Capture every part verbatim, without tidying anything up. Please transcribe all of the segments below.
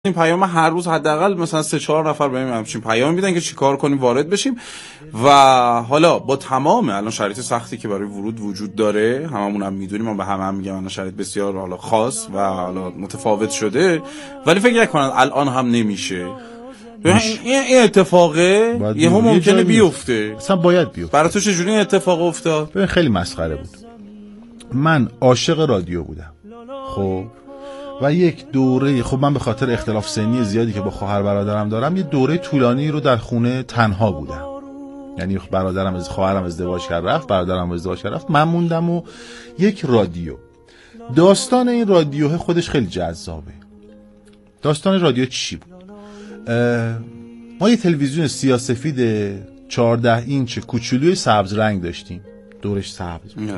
این پیام هر روز حداقل مثلا سه چهار نفر بهم همچین پیام میدن که چیکار کنیم وارد بشیم و حالا با تمام الان شرایط سختی که برای ورود وجود داره، هممون هم میدونیم، من به همه هم میگم الان شرایط بسیار حالا خاص و حالا متفاوت شده، ولی فکر نکنن الان هم نمیشه. این این اتفاقه یه هم ممکنه بیفته، اصلا باید بیفته. برای تو چجوری این اتفاق افتاد؟ ببین خیلی مسخره بود. من عاشق رادیو بودم خب، و یک دوره، خب من به خاطر اختلاف سنی زیادی که با خواهر برادرم دارم یه دوره طولانی رو در خونه تنها بودم. یعنی برادرم از خواهرم ازدواج کرد رفت، برادرم ازدواج کرد رفت، من موندم و یک رادیو. داستان این رادیو خودش خیلی جذابه. داستان رادیو چی بود؟ ما یه تلویزیون سیاه‌سفید چهارده اینچ کوچولوی سبز رنگ داشتیم، دورش سبز بود.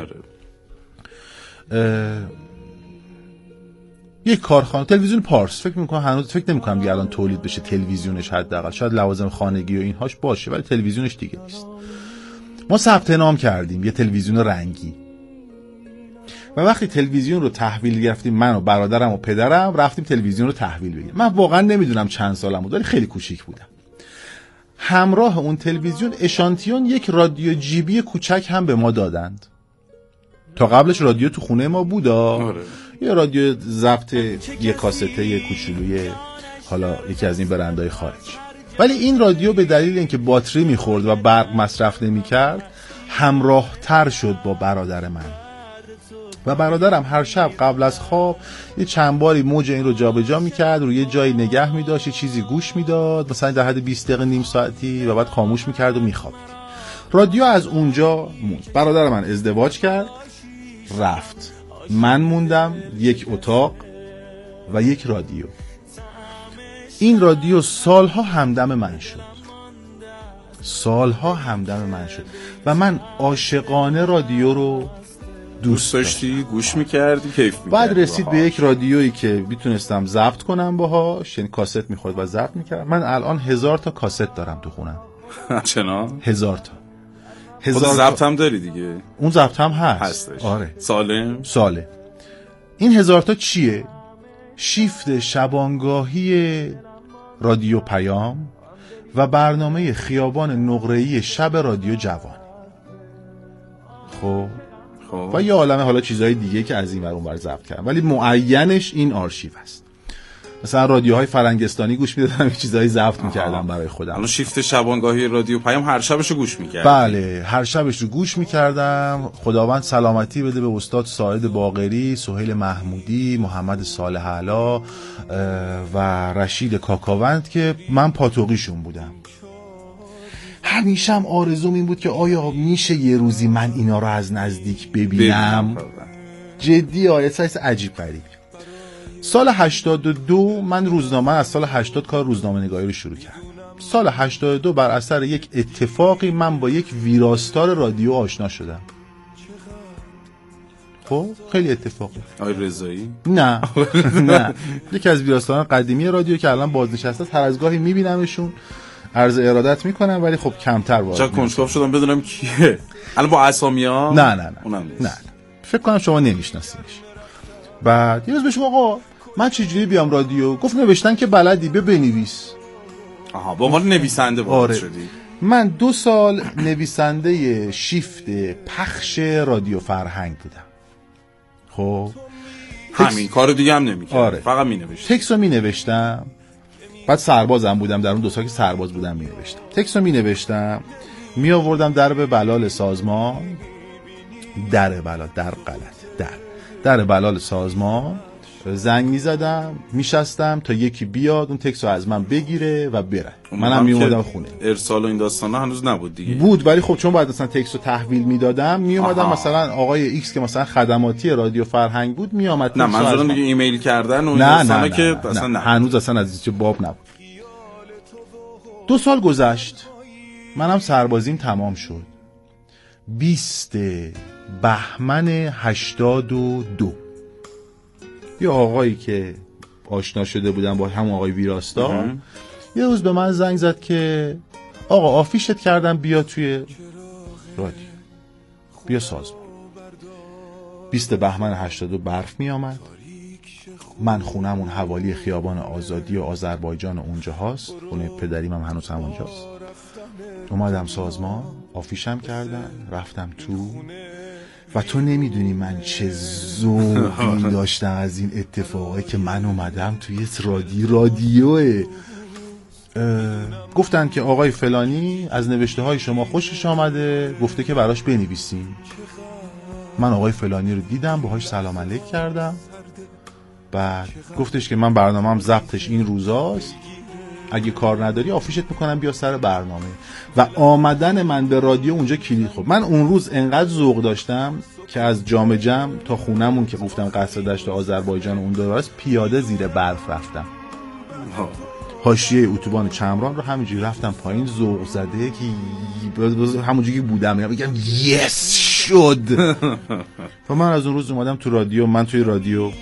یک کارخانه تلویزیون پارس، فکر می‌کنم هنوز، فکر نمی‌کنم دیگه الان تولید بشه تلویزیونش، حداقل شاید لوازم خانگی و اینهاش باشه ولی تلویزیونش دیگه نیست. ما ثبت نام کردیم یه تلویزیون رنگی و وقتی تلویزیون رو تحویل گرفتیم، من و برادرم و پدرم رفتیم تلویزیون رو تحویل بگیریم. من واقعا نمیدونم چند سالم بود ولی خیلی کوچیک بودم. همراه اون تلویزیون اشانتیون یک رادیو جیبی کوچک هم به ما دادند. تا قبلش رادیو تو خونه ما بود، آره. یه رادیو ضبط یه کاسته کوچولوی حالا یکی از این برندهای خارج. ولی این رادیو به دلیل اینکه باتری میخورد و برق مصرف نمیکرد همراه تر شد با برادر من و برادرم هر شب قبل از خواب یه چند باری موج این رو جابجا میکرد، روی یه جایی نگه میداشت، یه چیزی گوش میداد، مثلا در حد بیست دقیقه نیم ساعتی، و بعد خاموش میکرد و میخوابید. رادیو از اونجا موند. برادر من ازدواج کرد رفت، من موندم، یک اتاق و یک رادیو. این رادیو سالها همدم من شد، سالها همدم من شد و من عاشقانه رادیو رو دوست داشتی، گوش میکردی، کیف میکردی. بعد رسید به یک رادیویی که میتونستم ضبط کنم باهاش، یعنی کاست میخورد و ضبط میکردم. من الان هزار تا کاست دارم تو خونم. چنان؟ هزار تا. هزار ضبط هم داری دیگه؟ اون ضبط هم هست. هستش. آره. سالم؟ ساله. این هزار تا چیه؟ شیفت شبانگاهی رادیو پیام و برنامه خیابان نقره‌ای شب رادیو جوان. خب خب و یه عالمه حالا چیزهای دیگه که از این ور اون ور ضبط کردم، ولی معینش این آرشیو است. مثلا رادیوهای فرنگستانی گوش میدادم، یه چیزایی ضبط میکردم برای خودم. الان شیفت شبانگاهی رادیو پیام هر شبشو گوش میکردم. بله، هر شبش رو گوش میکردم. خداوند سلامتی بده به استاد ساعد باقری، سهیل محمودی، محمد صالح علا و رشید کاکاوند که من پاتوقیشون بودم. همیشه هم آرزوم این بود که آیا میشه یه روزی من اینا رو از نزدیک ببینم. جدی آیه سایس عجیب غریب. سال هشتاد و دو من روزنامه از سال هشتاد کار روزنامه نگاری رو شروع کردم. سال هشتاد و دو بر اثر یک اتفاقی من با یک ویراستار رادیو آشنا شدم. خب خیلی اتفاقی. آقای رضایی؟ نه نه، یکی از ویراستاران قدیمی رادیو که الان بازنشسته است، هر از گاهی میبینمشون، عرض ارادت میکنم ولی خب کمتر وارد. چرا کنجکاو شدم بدونم کیه. الان با اسامی‌ها؟ نه نه نه. اونم نیست. نه فکر کنم شما نمیشناسیش. بعد یه روز بهش آقا من چجوری بیام رادیو؟ گفت نوشتن که بلدی، به بنویس. آها، با عنوان نویسنده وارد آره. شدی. من دو سال نویسنده شیفت پخش رادیو فرهنگ بودم. خب همین کارو دیگه هم نمی‌کردم. آره. فقط می‌نوشتم. تکستو می‌نوشتم. بعد سربازم بودم، در اون دو سال که سرباز بودم می‌نوشتم. تکستو می‌نوشتم، میآوردم در به بلال سازمان، در بلال در غلط در در بلال سازمان زنگ میزدم، میشستم تا یکی بیاد اون تکست رو از من بگیره و بره. منم میومدم خونه. ارسال و این داستانا هنوز نبود دیگه. بود ولی خب چون بعد مثلا تکست رو تحویل میدادم، میومدم مثلا آقای ایکس که مثلا خدماتی رادیو فرهنگ بود میامد. نه منظورم دیگه ایمیل کردن و این داستانا که اصلا نه. هنوز اصلا از چه باب نبود. دو سال گذشت، منم سربازیم تمام شد. بیست بهمن هشتاد و دو یه آقایی که آشنا شده بودم با همون آقای ویراستار یه روز به من زنگ زد که آقا آفیشت کردم بیا توی رادیو، بیا سازمان. بیست بهمن هشتاد و دو برف می آمد، من خونمون حوالی خیابان آزادی و آذربایجان اونجا هست، خونه پدریم هم هنوز همونجاست. اومدم سازمان، آفیشم کردم، رفتم تو و تو نمیدونی من چه ذوقی داشتم از این اتفاقی که من اومدم توی رادیو رادیوه. گفتن که آقای فلانی از نوشته های شما خوشش آمده، گفته که براش بنویسیم. من آقای فلانی رو دیدم، باهاش سلام علیک کردم، بعد گفتش که من برنامه‌ام ضبطش این روزاست، اگه کار نداری آفیشت میکنم بیا سر برنامه. و آمدن من به رادیو اونجا کلید خورد. من اون روز انقدر ذوق داشتم که از جام جم تا خونمون که گفتم قصر دشت آذربایجان اون دراست پیاده زیر برف رفتم، حاشیه اتوبان چمران رو همینجوری رفتم پایین، ذوق زده که همونجوری که بودم میگم یس شد. و من از اون روز اومدم تو رادیو. من توی رادیو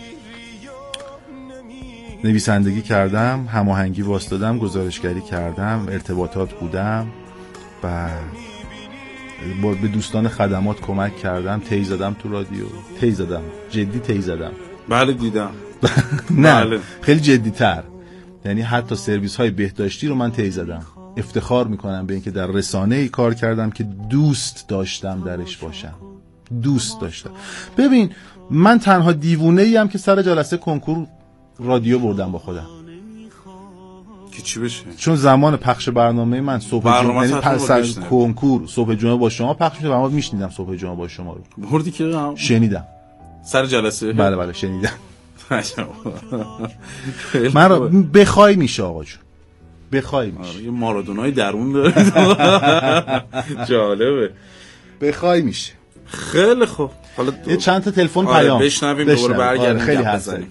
نویسندگی کردم، هماهنگی واسطادم، گزارشگری کردم، ارتباطات بودم و به دوستان خدمات کمک کردم، تی زدم تو رادیو، تی زدم جدی تی زدم. بله دیدم. نه بله. خیلی جدی تر، یعنی حتی سرویس های بهداشتی رو من تی زدم. افتخار میکنم به اینکه در رسانه ای کار کردم که دوست داشتم درش باشم، دوست داشتم. ببین من تنها دیوونه ای ام که سر جلسه کنکور رادیو بردم با خودم که چی بشه، چون زمان پخش برنامه من صبح جمعه، یعنی پس کنکور صبح جمعه با شما پخش میشه و من میشنیدم صبح جمعه با شما رو. بردی که هم شنیدم سر جلسه؟ بله بله شنیدم. من را بخوای میشه آقا جون، بخوای میشه. یه مارادونای درون داره. جالبه. بخوای میشه. خیلی خوب. حالا یه چند تا تلفن آره پیام بشنویم دوباره برگردیم. آره خیلی حسن.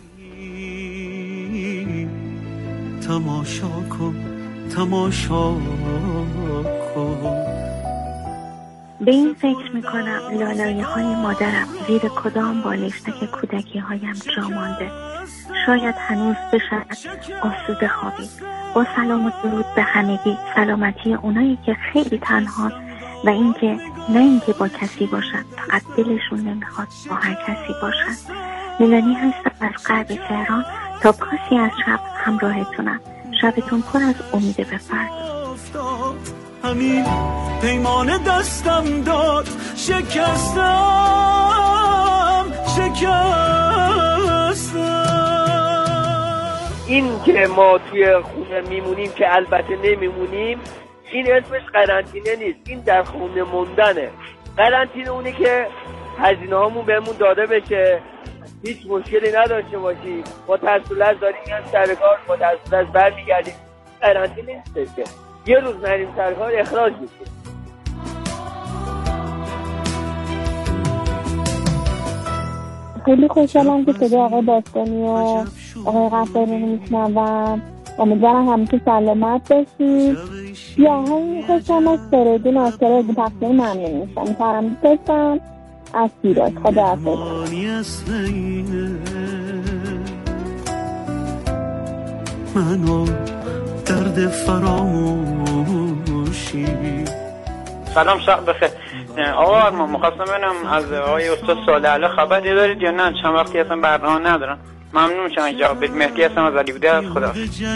تماشا کن تماشا کن. به این فکر میکنم لالایه های مادرم زیر کدام بالشتک کودکی هایم جا مانده. شاید هنوز بشد آسوده خوابید. با سلام و درود به همگی، سلامتی اونایی که خیلی تنها و اینکه نه اینکه با کسی باشن، فقط دلشون نمیخواد با هر کسی باشن. میلانی هستم از غرب تهران، تا پاسی از شب همراهتونم. شبتون پر از امید به فردا. همین پیمان دستم داد، شکستم شکستم. این که ما توی خونه میمونیم که البته نمیمونیم، این اسمش قرنطینه نیست، این در خونه موندنه. قرنطینه اونه که هزینه هامون بهمون داده بشه، هیچ مشکلی نداشته باشی، با ترسول از داریم میان سر کار، با ترسول از بر میگردیم. قرنطینه نیست که یه روز نریم سر کار اخراج میشیم. خیلی خوشحالم که صدا آقای باستانی و آقای غفاری رو میشنوم. امیدوارم همیشه سلامت باشید. یا هم خوشحالم از فریدون آسکار از پخشای ممنون میشم. ترم دوستم از سیراز. خدا حافظ. منو درد فراموشی. سلام شب بخیر. آقا ما مخواستم ببینم از آقای استاد صالح خبری دارید یا نه؟ چند وقتی اصلا برنامه ندارن. ممنون میشم این جواب بدید. مهدی هستم از علی بوده. از خدا.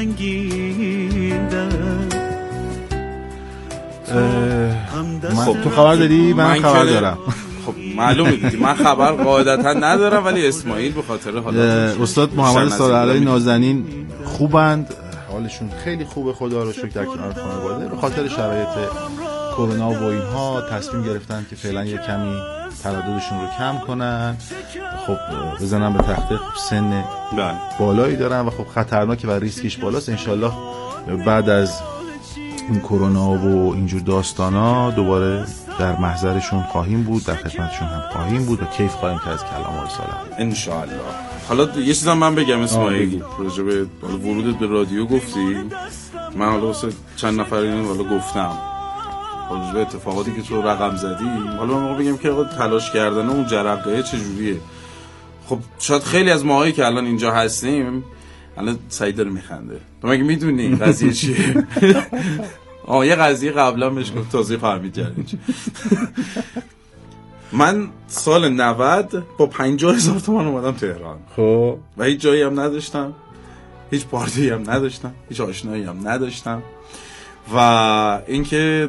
خب تو خبر داری؟ من, من خبر دارم. خب معلومه دیدی من خبر قاعدتا ندارم، ولی اسماعیل به خاطر حالات استاد محمد صالح نازنین خوبند، حالشون خیلی خوبه خدا رو شکر، در کنار خانواده. به خاطر شرایط کرونا و اینها تصمیم گرفتن که فعلا یه کمی ترددشون رو کم کنن. خب بزنن به تخته، سن بالایی دارن و خب خطرناکه و ریسکش بالاست. انشالله بعد از این کرونا و اینجور داستانا دوباره در محضرشون خواهیم بود، در خدمتشون هم خواهیم بود و کیف خواهیم کرد از کلام آقای صالح انشالله. حالا یه چیزا من بگم اسماعیل، راجع به ورودت به رادیو گفتی، من حالا واسه چند نفر اینو حالا گفتم راجع به اتفاقاتی که تو رقم زدی. حالا من بگم که آقا تلاش کردن اون جرقه چجوریه. خب شاید خیلی از ماهایی که الان اینجا هستیم الان سعید داره میخنده. تو مگه میدونی قضیه چیه؟ آه یه قضیه قبلا بهش گفت تازه فهمید جریان چیه. من سال نود با پنجاه هزار تومان اومدم تهران. خب و هیچ جایی هم نداشتم، هیچ پارتی هم نداشتم، هیچ آشنایی هم نداشتم و اینکه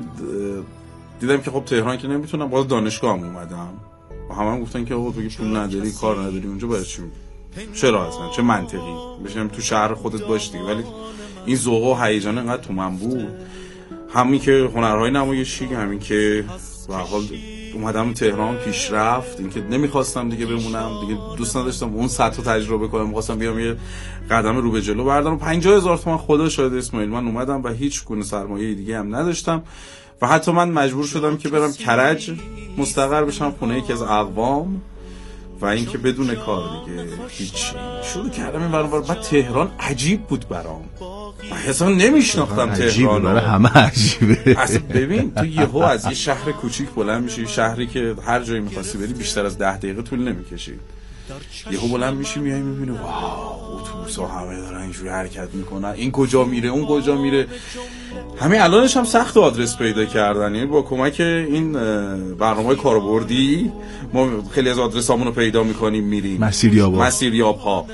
دیدم که خب تهران که نمیتونم، باز دانشگاه هم اومدم و همه هم گفتن که آقا تو که پول نداری، کار نداری اونجا، باید چی؟ چرا اصلا چه منطقی بشینم تو شهر خودت باش دیگه. ولی این ذوق و هیجان انقدر تو من بود، همین که هنرهای نمایشی، همین که به هر حال اومدم تهران پیشرفت، اینکه نمیخواستم دیگه بمونم، دیگه دوست نداشتم اون سطح رو تجربه کنم، می‌خواستم بیام یه قدم رو به جلو بردارم. پنجاه هزار تومان خدا شاهد اسماعیل من اومدم و هیچ گونه سرمایه دیگه هم نداشتم و حتی من مجبور شدم که برم کرج مستقر بشم، خونه یکی از اقوام و اینکه بدون کار دیگه هیچ. شروع کردم این برام، بعد تهران عجیب بود برام، من اصلا نمیشناختم تهران. برای همه عجیبه. اصلا ببین تو یهو از یه شهر کوچیک بلند میشی، شهری که هر جایی می‌خواستی بری بیشتر از ده دقیقه طول نمی‌کشید، یهو بلند میشی میای میبینی واو اتوبوس‌ها همه دارن اینجوری حرکت میکنن، این کجا میره اون کجا میره. همین الانش هم سخت آدرس پیدا کردن، یعنی با کمک این برنامه‌های کاربردی ما خیلی از آدرسامون رو پیدا میکنیم، میریم مسیریاب مسیریاب ها.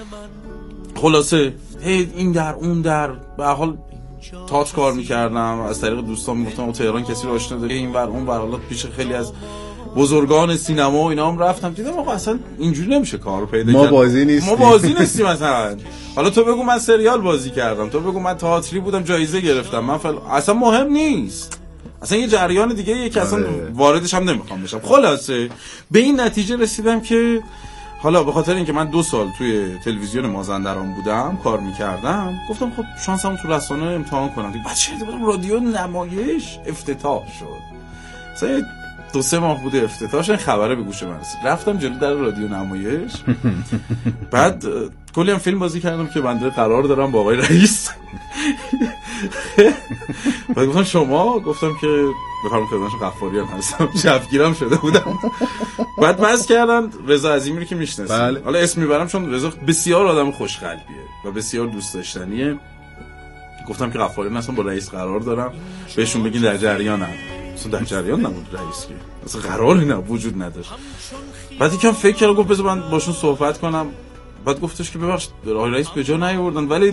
خلاصه هی این در اون در، به هر حال تئاتر کار میکردم، از طریق دوستان میگفتم تهران کسی رو آشنا داره، این ور اون ور، حالا پیش خیلی از بزرگان سینما و اینا هم رفتم، دیدم آقا اصلا اینجوری نمیشه کار رو پیدا ما بازی نیستیم، ما بازی نیستیم مثلا. حالا تو بگو من سریال بازی کردم، تو بگو من تئاتری بودم جایزه گرفتم، من فل... اصلا مهم نیست، اصلا یه جریان دیگه یه که اصلا واردش هم نمیخوام بشم. خلاصه به این نتیجه رسیدم که حالا به خاطر اینکه من دو سال توی تلویزیون مازندران بودم کار میکردم، گفتم خب شانسمو تو رسانه امتحان کنم دیگه. بعد شده بودم رادیو نمایش افتتاح شد، مثلا دو سه ماه بوده افتتاحش، این خبره به گوش من رسید، رفتم جلو در رادیو نمایش. بعد کلی هم فیلم بازی کردم که بنده قرار دارم با آقای رئیس. بعد گفتم شما، گفتم که بفرمایید خدمتش غفاریان هستم، شفگیرم شده بودم. بعد بس کردن رضا عظیمی رو که میشناسید، بله. حالا اسم میبرم چون رضا بسیار آدم خوشقلبیه و بسیار دوست داشتنیه. گفتم که غفاریان هستم، با رئیس قرار دارم، بهشون بگین در جریانم. اصلا در جریان نبود رئیس که، اصلا قراری نه، وجود نداشت. بعد یکم فکر کردم، گفت بذار من باشون صحبت کنم. بعد گفتش که ببخشید آقای رئیس به جا نیاوردن، ولی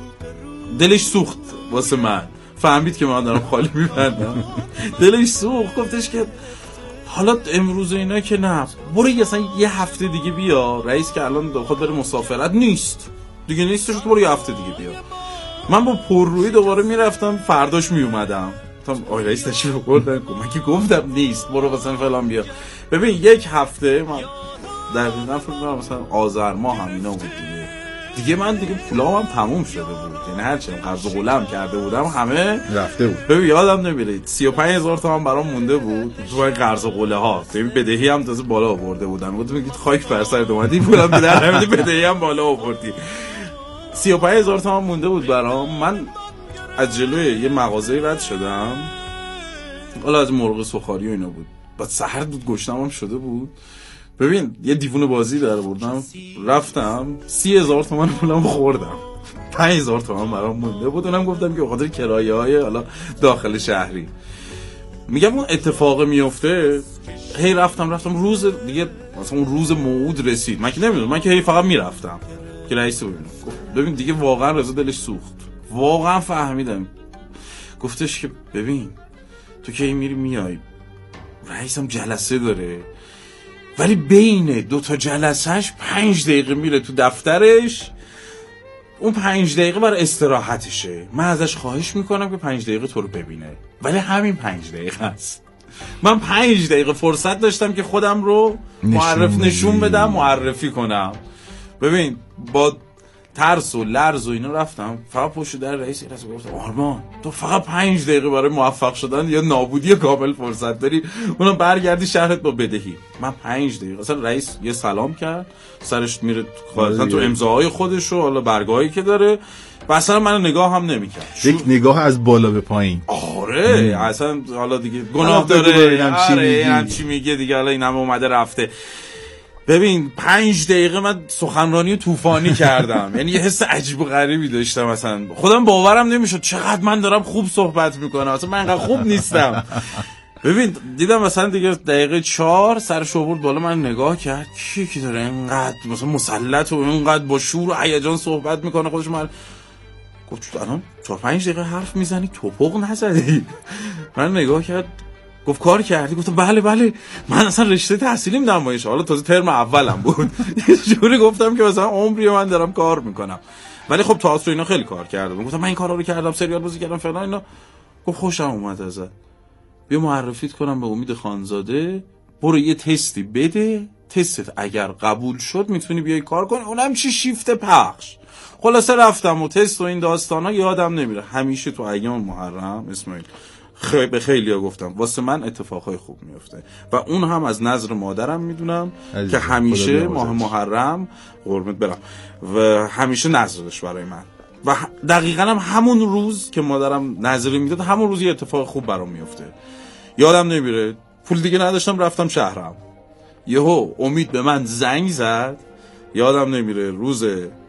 دلش سوخت واسه من، فهمید که من دارم خالی میبندم، دلش سوخت. گفتش که حالا امروز اینا که نه، برو اصلا یه هفته دیگه بیا، رئیس که الان خود بره مسافرت نیست دیگه، نیستش، برو یه هفته دیگه بیا. من با پررویی دوباره میرفتم، فرداش میومدم، تا آقای رئیس تشریف آوردن، من که گفتم نیست، برو مثلا فلان بیا. ببین یک هفته من در واقع فکر کنم مثلا آذر ماه هم اینا بود دیگه. دیگه من دیگه پولام هم تموم شده بود، یعنی هر چی قرض و قولم کرده بودم همه رفته بود. ببین یادم نمیره سی و پنج هزار تومان برام مونده بود تو این قرض و قوله ها. ببین بدهی هم تازه بالا آورده بودم، گفتم میگید خاک بر سرت اومدی، پولم به در نمیاد، بدهی هم بالا آوردی. سی و پنج هزار تومان مونده بود برام. من از جلوی یه مغازه رد شدم، حالا از مرغ سوخاری و اینا بود، بعد سحر بود گشنمم شده بود. ببین یه دیوونه بازی در بردم، رفتم سی هزار تومان پولم خوردم، پنج هزار تومان برام مونده بود. اونم گفتم که بخاطر کرایه های حالا داخل شهری. میگم اون اتفاق میفته، هی رفتم رفتم روز دیگه مثلا اون روز موعود رسید، من که نمیدونم، من که هی فقط میرفتم که رئیس ببینم. ببین دیگه واقعا رضا دلش سوخت، واقعا فهمیدم. گفتش که ببین تو که میری میای، رئیسم جلسه داره، ولی بین دو تا جلسهش پنج دقیقه میره تو دفترش، اون پنج دقیقه برای استراحتشه. من ازش خواهش میکنم که پنج دقیقه تو رو ببینه، ولی همین پنج دقیقه هست. من پنج دقیقه فرصت داشتم که خودم رو معرف نشون بدم، معرفی کنم. ببین با ترس و لرز و اینا رفتم، فقط پشت در رئیس رئیس گفتم آرمان تو فقط پنج دقیقه برای موفق شدن یا نابودی کامل فرصت داری، اونم برگردی شهرت با بدهی. من پنج دقیقه اصلا رئیس یه سلام کرد، سرش میره خالصا تو امضاهای خودش و حالا برگاهی که داره، و اصلا منو نگاه هم نمیکرد. یک نگاه از بالا به پایین. آره اصلا حالا دیگه گناه داره، آره چی میگه دیگه، حالا اینم اومده رفته. ببین پنج دقیقه من سخنرانی طوفانی کردم، یعنی یه حس عجیب و غریبی داشتم، مثلا خودم باورم نمیشد چقدر من دارم خوب صحبت میکنم، اصلا من انقدر خوب نیستم. ببین دیدم مثلا دیگه دقیقه چهار سرش آورد بالا، من نگاه کرد کی کی داره اینقدر مثلا مسلط و اینقدر با شور و هیجان صحبت میکنه خودش. من گفت الان چهار پنج دقیقه حرف میزنی توپق نزدی؟ من نگاه کرد گفت کار کردی؟ گفتم بله بله من اصلا رشته تحصیلیم نمایش، حالا تازه ترم اولم بود. جوری گفتم که مثلا عمری من دارم کار میکنم، ولی خب تئاتر اینا خیلی کار کردم. گفتم من این کارا رو کردم، سریال بازی کردم فلان اینا. گفت خوشم اومد ازت، بیا معرفیت کنم به امید خانزاده، برو یه تستی بده، تستت اگر قبول شد میتونی بیای کار کنی، اونم چی شیفت پخش. خلاصه رفتم و تست و این داستانا یادم نمیره. همیشه تو ایام محرم اسماعیل خیلی به خیلیا گفتم واسه من اتفاقای خوب میفته و اون هم از نظر مادرم میدونم که همیشه ماه محرم قربونت برم و همیشه نظرش برای من و دقیقاً هم همون روز که مادرم نظری میداد همون روز یه اتفاق خوب برام میفته. یادم نمیره پول دیگه نداشتم رفتم شهرم، یهو امید به من زنگ زد. یادم نمیره روز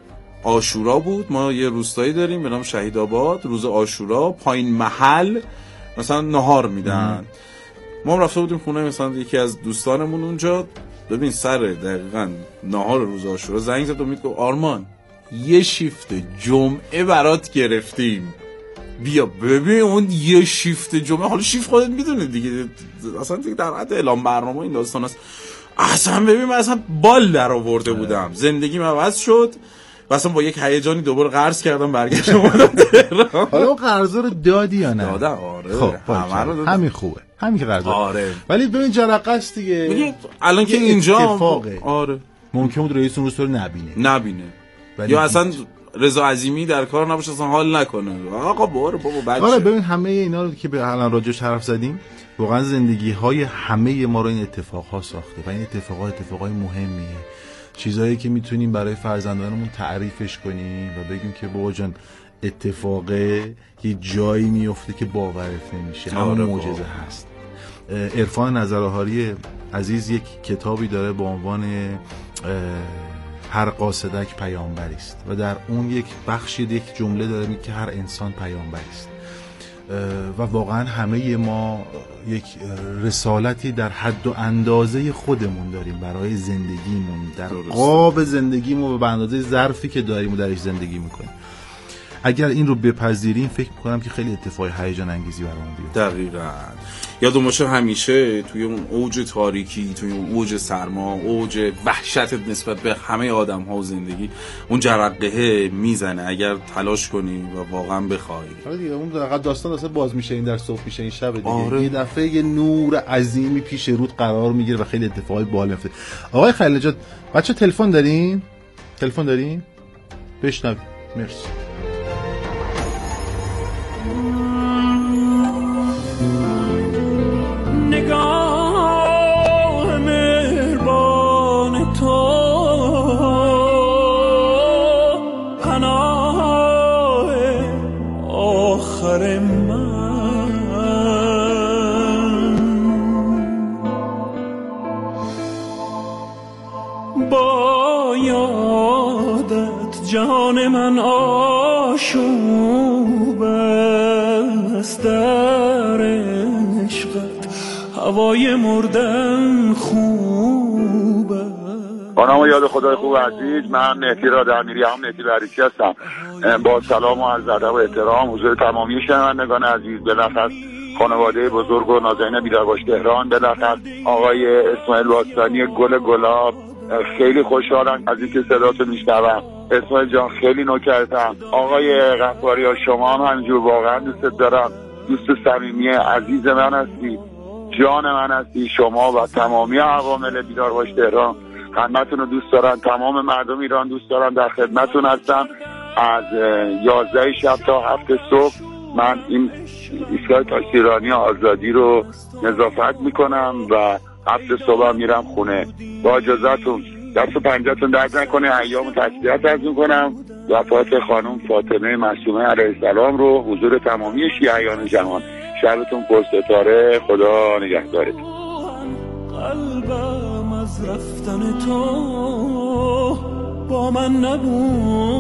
عاشورا بود، ما یه روستایی داریم به نام شهیدآباد، روز عاشورا پایین محل مثلا نهار میدن. ما هم رفته بودیم خونه مثلا یکی از دوستانمون اونجا. ببین سر دقیقاً نهار روز عاشورا زنگ زد امید گفت آرمان یه شیفت جمعه برات گرفتیم، بیا ببین اون یه شیفت جمعه. حالا شیفت خودت میدونی دیگه اصلا دیگه در حد اعلام برنامه این داستان است. اصلا ببین من اصلا بال در آورده بودم، زندگیم عوض شد و اصلا با یک هیجانی دوباره قرض کردم برگشتم اومدم تهران. حالا اون قرضا رو دادی یا نه؟ دادم آره. خب همه رو دادم. همین خوبه، همین که قرض آره. ولی ببین جرقه است دیگه. میگه الان که اینجا اتفاقه. آره ممکن بود رئیس اون روز رو نبینه نبینه یا اصلا رضا عظیمی در کار نباشه اصلا حال نکنه. آقا برو بابا بچه. آره ببین همه اینا رو که به الان راجعش حرف زدیم واقعا زندگی های همه ما رو این اتفاق ها ساخته و این اتفاقات اتفاقای مهمیه، چیزایی که میتونیم برای فرزندانمون تعریفش کنیم و بگیم که بابا جان اتفاقه یه جایی میفته که باورت نمیشه، همون معجزه هست. عرفان نظرآهاری عزیز یک کتابی داره با عنوان هر قاصدک پیامبری است و در اون یک بخشی یک جمله داره میگه که هر انسان پیامبری است و واقعا همه ما یک رسالتی در حد و اندازه خودمون داریم برای زندگیمون، در قاب زندگیمون و به اندازه ظرفی که داریم و درش زندگی میکنیم. اگر این رو بپذیریم فکر میکنم که خیلی اتفاق هیجان انگیزی برامون بیفته. دقیقاً. یادم باشه همیشه توی اون اوج تاریکی، توی اون اوج سرما، اوج وحشت نسبت به همه آدم‌ها و زندگی، اون جرقه میزنه اگر تلاش کنی و واقعا بخوای. آره دیگه اون دقیقاً داستان اصلا باز میشه این در صبح میشه این شب دیگه. آره. یه دفعه یه نور عظیمی پیش رود قرار میگیره و خیلی اتفاقای باحال میفته. آقای خلیل نژاد بچا تلفن دارین؟ تلفن دارین؟ بشنوید. مرسی. نگاه مهربان تو پناه آخر من، با یادت جان من آشوب است، در عشقت هوای مردن خوبه. با نام و یاد خدای خوب عزیز، من مهدی رادمیری هم مهدی بریچی هستم. با سلام و عرض ادب و احترام حضور تمامی شنوندگان عزیز، بالاخص خانواده بزرگ و نازنین بیدارباش تهران، بالاخص آقای اسماعیل باستانی گل گلاب، خیلی خوشحالم از اینکه صداتو میشنوم. اسماعیل جان خیلی نوکرتم. آقای غفاری ها شما هم همینجور واقعا دوست دارم، دوست صمیمی عزیز من هستی، جان من هستی. شما و تمامی عوامل بیدارباش تهران همتون رو دوست دارن، تمام مردم ایران دوست دارن، در خدمتون هستم. از یازده شب تا هفت صبح من این ایستگاه تاکسیرانی آزادی رو نظافت میکنم و هفت صبح میرم خونه. با اجازهتون دست و پنجه‌تون درد نکنه، ایام تسلیت عرض میکنم. وفات خانم فاطمه معصومه علیه السلام رو حضور تمامی شیعیان جهان. شبتون پر ستاره، خدا نگهدارتون. قلبم از رفتن تو با من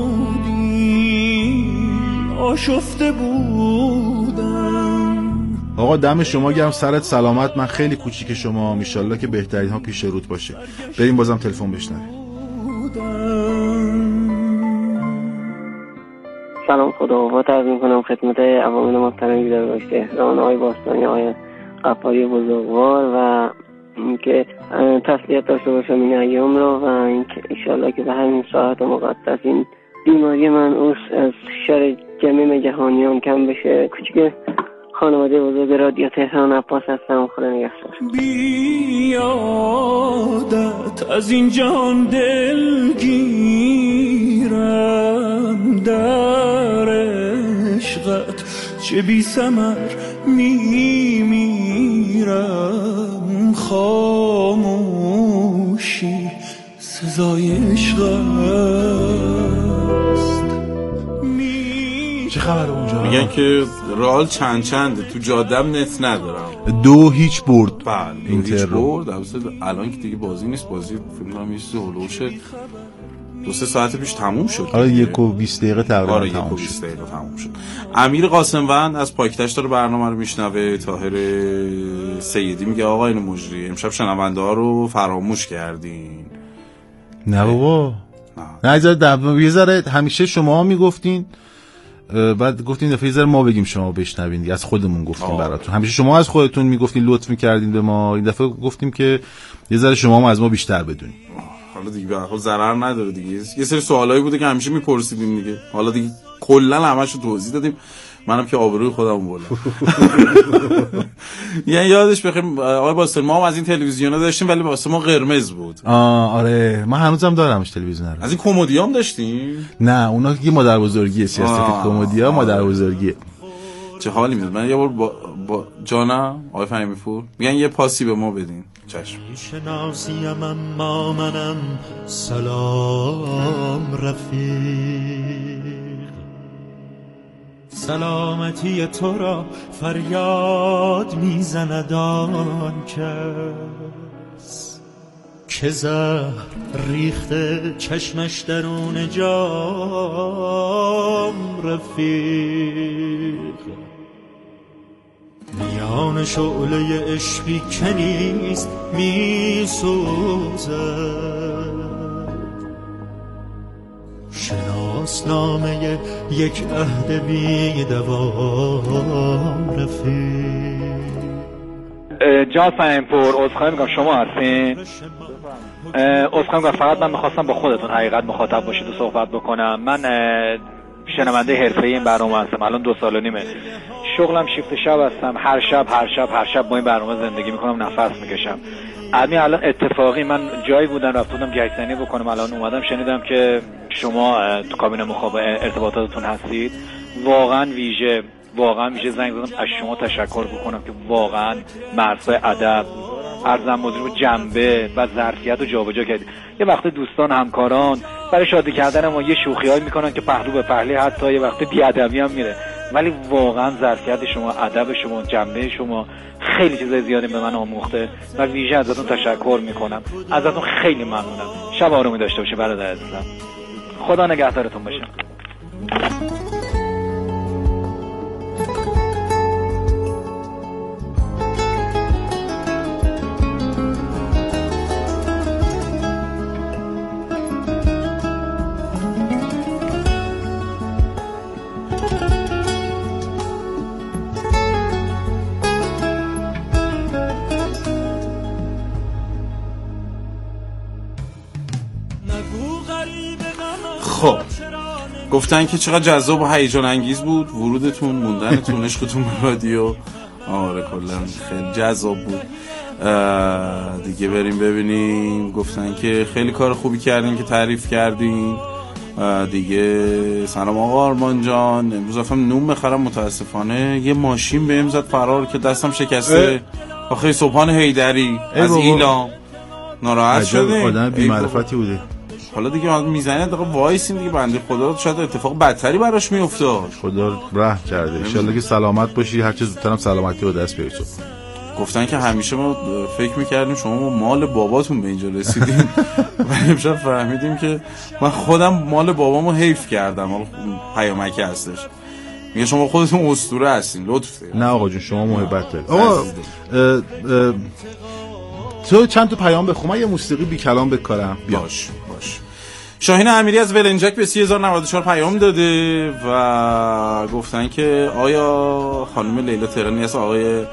نبودی، آشفته بودم آقا دم شما گرم، سرت سلامت. من خیلی کوچیک شما، ان شاءالله که بهترین ها پیش روت باشه. بریم بازم تلفن بشنویم. سلام، خدا قوت عرض می‌کنم خدمت عوامل محترم بیدار باش تهران، آقای باستانی، آقای غفاری بزرگوار، و اینکه تسلیت داشته باشم این ایام رو، و اینکه ان شاءالله که به همین ساعت مقدس این بیماری من اوس از شر جمیم جهانیان کم بشه. کوچیک خانواده بزرگ رادیو تهران، عباس هستم. خدا نگهدار. بیادت از این جهان دلگیرم، در عشقت چه بی ثمر میمیرم، خاموشی سزای عشقست. چه خبر اونجا؟ میگن که رئال چند چنده، تو جادم نت ندارم. دو هیچ برد. بله اینتر هیچ رو برد. الان که دیگه بازی نیست، بازی فکر کنم یه چیزی هولوشه دو سه ساعت پیش تموم شد. آره یک و بیست دقیقه تقریبا آره تموم یک و شد. بیست دقیقه تموم شد. امیر قاسموند از پاکتش داره برنامه رو میشنوه. طاهر سیدی میگه آقا این مجری امشب شنونده ها رو فراموش کردین. نه بابا، نه اجازه یه ذره همیشه شما میگفتین، بعد گفتین دفعه یه ذره ما بگیم شما بشنوین دیگه. از خودمون گفتیم براتون، همیشه شما از خودتون میگفتین، لطف میکردین به ما. این دفعه گفتیم که یه ذره شما هم از ما بیشتر بدونین. حالا دیگه به حال ضرر نداره دیگه. یه سری سوالایی بوده که همیشه میپرسیدیم دیگه، حالا دیگه کلا همه‌شو توضیح دادیم. منم که آبروی خودم بردم. یعنی یادش بخیر آقای باستر، ما هم از این تلویزیونا داشتیم ولی واسه ما قرمز بود. آه آره، من هنوزم دارمش تلویزیون رو. از این کمدیام داشتیم؟ نه اونا که مادر بزرگیه، سیاست کمدیا مادر بزرگیه. چه حالی میداد. من یه بار با, با جانم آقای فهیمی پور میگن یه پاسی به ما بدین. چشم. شناسیم اما منم سلام رفیق، سلامتی تو را فریاد میزند آن کس که زهر ریخته چشمش درون جام رفیق، میان شعله عشقی که نیست میسوزد، شناسنامه یک عهد بی دوام رفیق. جان فهیم پور، عذرخواهی میکنم شما هستین؟ عذرخواهی میکنم، فقط من میخواستم با خودتون حقیقت مخاطب باشید و صحبت بکنم. من شنونده حرفه‌ای این برنامه هستم، الان دو سال و نیمه شغلم شیفت شب هستم. هر شب هر شب هر شب با این برنامه زندگی میکنم، نفس میکشم. همین الان اتفاقی من جایی بودم رفته بودم گشتنی بکنم، الان اومدم شنیدم که شما تو کابین مخابره ارتباطاتتون هستید. واقعا ویژه واقعا ویژه زنگ زدم از شما تشکر بکنم که واقعا مرزهای ادب، ارزم مدیر جنبه و ظرفیت رو جابجا کردید. یه وقت دوستان همکاران برای شادی کردن ما یه شوخی‌هایی میکنن که پهلو به پهلوی، حتی یه وقت بی‌ادبی هم میره، ولی واقعا ظرفیت شما، ادب شما، جنبه شما خیلی چیزای زیادی به من آموخته و ویژه ازتون تشکر میکنم. ازتون خیلی ممنونم. شب آرومی داشته باشه برادر عزیزم. خدا نگهدارتون باشه. خب گفتن که چقدر جذاب و هیجان انگیز بود ورودتون، موندنتون، عشقتون به رادیو. آره کلا خیلی جذاب بود دیگه. بریم ببینیم. گفتن که خیلی کار خوبی کردین که تعریف کردین دیگه. سلام آقا آرمان جان، امروز رفتم نون بخرم، متاسفانه یه ماشین بهم زد فرار که دستم شکسته. آخه سبحان حیدری از ایلام ناراحت شده. آدم بی معرفتی بوده. حالا دیگه ما میزنه دقیقه وایسیم دیگه، بنده خدا شاید اتفاق بدتری براش میافتاد. خدا رحم کرده. ان شاءالله که سلامت باشی، هر چه زودترم سلامتی رو دست بیاری. گفتن که همیشه ما فکر میکردیم شما مال باباتون به اینجا رسیدین و امشب فهمیدیم که من خودم مال بابامو حیف کردم. حالا پیامکی هستش. میگه شما خودتون اسطوره هستین. لطف دارید. نه آقا جون شما محبت دارید. آقا اه اه تو چند تا پیام بخون، من یه موسیقی بی کلام بکارم. باش باش. شاهین امیری از ولنجک به سی هزار و نود و چهار پیام داده و گفتن که آیا خانم لیلا تهرانی هست آقای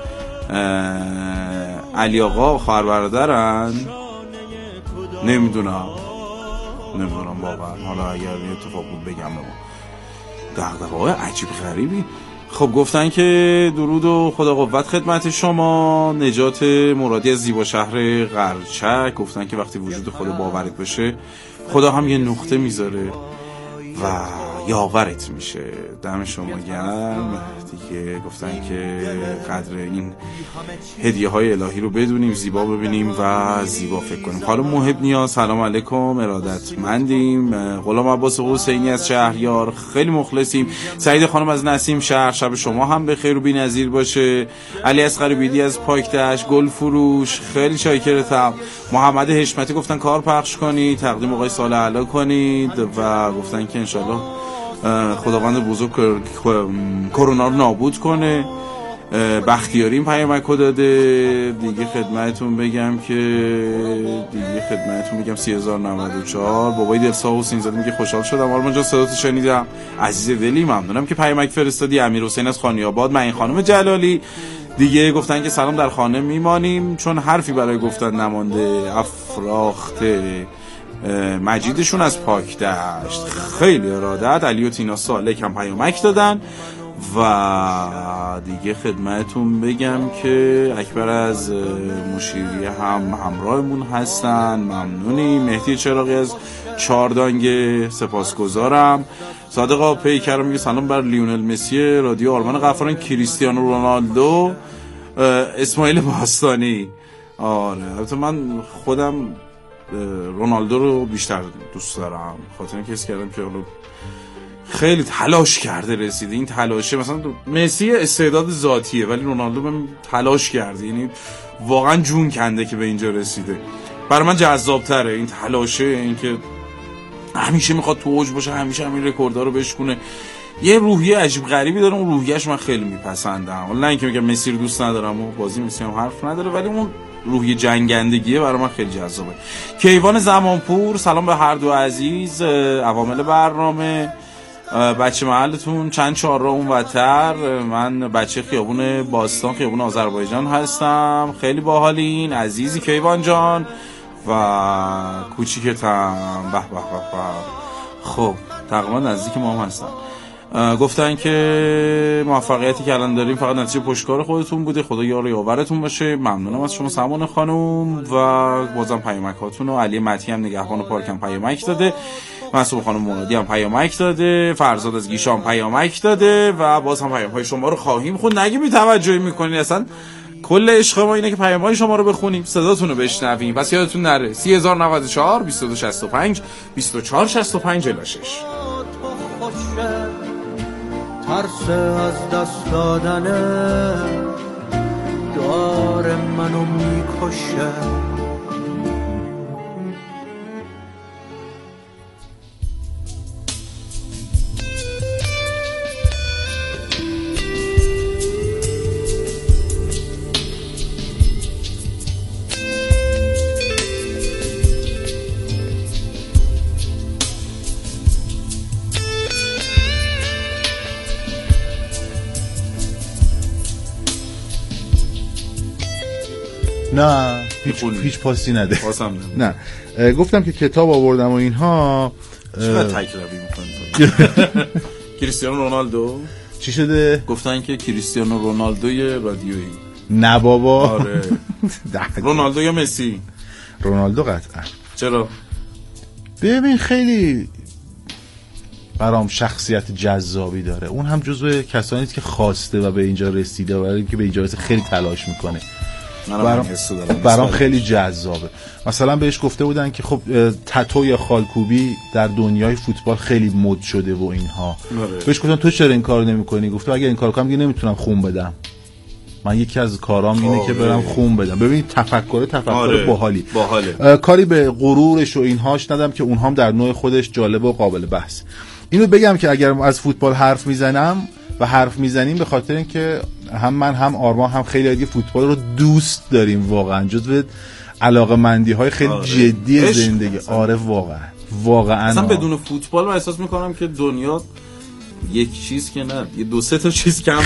علی آقا خواهر برادرن؟ نمیدونم نمیدونم واقعا. حالا اگر یه اتفاق بود بگم. دغدغه‌های عجیب غریبی. خب گفتن که درود و خدا قوت خدمت شما. نجات مرادی از زیبا شهر قرچک گفتن که وقتی وجود خدا باورت بشه خدا هم یه نقطه میذاره و یاورت میشه. دم شما گرم دیگه. گفتن که قدر این هدیه های الهی رو بدونیم، زیبا ببینیم و زیبا فکر کنیم. حالا محب نیاز سلام علیکم، ارادتمندیم. غلام عباس حسینی از شهریار خیلی مخلصیم. سعید خانم از نسیم شهر شب شما هم به خیر و بی‌نظیر باشه. علی اصغر بیدی از پاکدشت گل فروش خیلی شاکرتم. محمد حشمتی گفتن کار پخش کنید، تقدیم آقای صالح علا کنید و گفتن که انشالله خداوند بزرگ کرونا رو نابود کنه. بختیاری این پیامک داده دیگه. خدمتتون بگم که دیگه خدمتتون بگم سی هزار و نود و چهار بابای دلسا حسین زاده میگه خوشحال شدم آرمان جان صداتو شنیدم. عزیز دلی ممنونم که پیامک فرستادی. امیر حسین از خانی‌آباد. من این خانم جلالی دیگه گفتن که سلام در خانه میمانیم چون حرفی برای گفتن نمانده. افراخته مجیدشون از پاکدشت خیلی ارادت. علی و تینا سالک هم پیامک دادن و دیگه خدمتتون بگم که اکبر از مشیری هم همراهمون هستن. ممنونیم. مهدی چراغی از چاردانگ سپاسگزارم. صادقا پیکر میگه سلام بر لیونل مسی رادیو آرمان غفاران کریستیانو رونالدو. اسماعیل باستانی. آره البته من خودم رونالدو رو بیشتر دوست دارم خاطر اینکه حس کردم که خیلی تلاش کرده رسیده. این تلاشه مثلا مسی استعداد ذاتیه ولی رونالدو هم تلاش کرده، یعنی واقعا جون کنده که به اینجا رسیده. برای من جذاب‌تره این تلاشه، این که همیشه میخواد تو اوج باشه، همیشه همین رکوردها رو بشکنه. یه روحیه عجیب غریبی داره، اون روحیه‌اش من خیلی میپسندم. حالا نه اینکه میگم مسی رو دوست ندارم و بازی مسی هم حرف نداره ولی اون روحیه جنگندگیه برای من خیلی جذابه. کیوان زمانپور سلام به هر دو عزیز. عوامل برنامه بچه محلتون چند چهار را اون وتر. من بچه خیابون باستان خیابون آذربایجان هستم. خیلی باحالین عزیزی کیوان جان و کوچیکتم. به به به به. خب تقریبا نزدیک ما هم هستن. گفتن که موفقیتی که الان داریم فقط نتیجه پشتکار خودتون بوده، خدا یار و یاورتون باشه. ممنونم از شما سمانه خانم و بازم پیامکاتون. و علی متی هم نگهبان پارک هم پیامک داده. مسعود خانم منادی هم پیامک داده. فرزاد از گیشا هم پیامک داده و باز هم پیام های شما رو خواهیم خون. نگه بی توجهی میکنین، اصلا کل عشق ما اینه که پیام های شما رو بخونیم، صداتون رو بشنویم. پس یادتون نره سی هزار و نود و چهار بیست و دو شصت و پنج بیست و چهار شصت و پنج الی شش. ترس از دست دادنه دار منو میکشه. نه هیچ هیچ پاسی نده. پاسم نه. نه گفتم که کتاب آوردم و اینها. چقدر تکراری میکنید؟ کریستیانو رونالدو چی شده؟ گفتن که کریستیانو رونالدوی رادیویی. نه بابا. آره. رونالدو یا مسی؟ رونالدو قطعا. چرا؟ ببین خیلی برام شخصیت جذابی داره. اون هم جزو کسانی است که خواسته و به اینجا رسیده و برای اینکه به اینجا رسیده خیلی تلاش میکنه. برام برام خیلی جذابه. مثلا بهش گفته بودن که خب تتو یا خالکوبی در دنیای فوتبال خیلی مد شده و اینها. آره. بهش گفتن تو چرا این کارو نمی‌کنی؟ گفته اگه این کارو کنم دیگه نمیتونم خون بدم. من یکی از کارام اینه که برم خون بدم. ببین تفکر تفکر آره. باحالی. باحاله. کاری به غرورش و اینهاش ندم که اونها هم در نوع خودش جالب و قابل بحث. اینو بگم که اگر از فوتبال حرف میزنم و حرف میزنیم به خاطر اینکه هم من هم آرمان هم خیلی دیگه فوتبال رو دوست داریم، واقعا جزو علاقه‌مندی های خیلی آره. جدی زندگی. آره واقعا واقعا اصلا بدون فوتبال من احساس میکنم که دنیا یک چیز که نه یه دو سه تا چیز کم